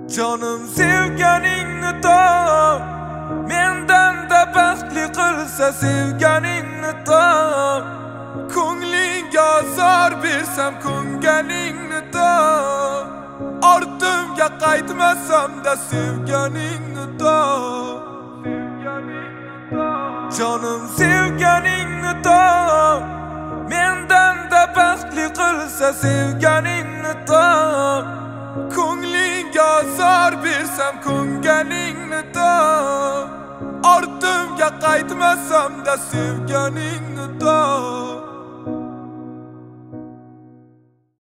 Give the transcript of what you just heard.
Canım sevganingni top, mendan da baxtli qilsa sevganingni top. Ko'nglingga azor bersam ko'nganingni top. Ortimga qaytmasam da sevganingni top. Canım sevganingni top, mendan da baxtli qilsa sevganingni top. Ko'nglingga azor bersam ko'nganingni top. Ortimga qaytmasam da sevganingni top.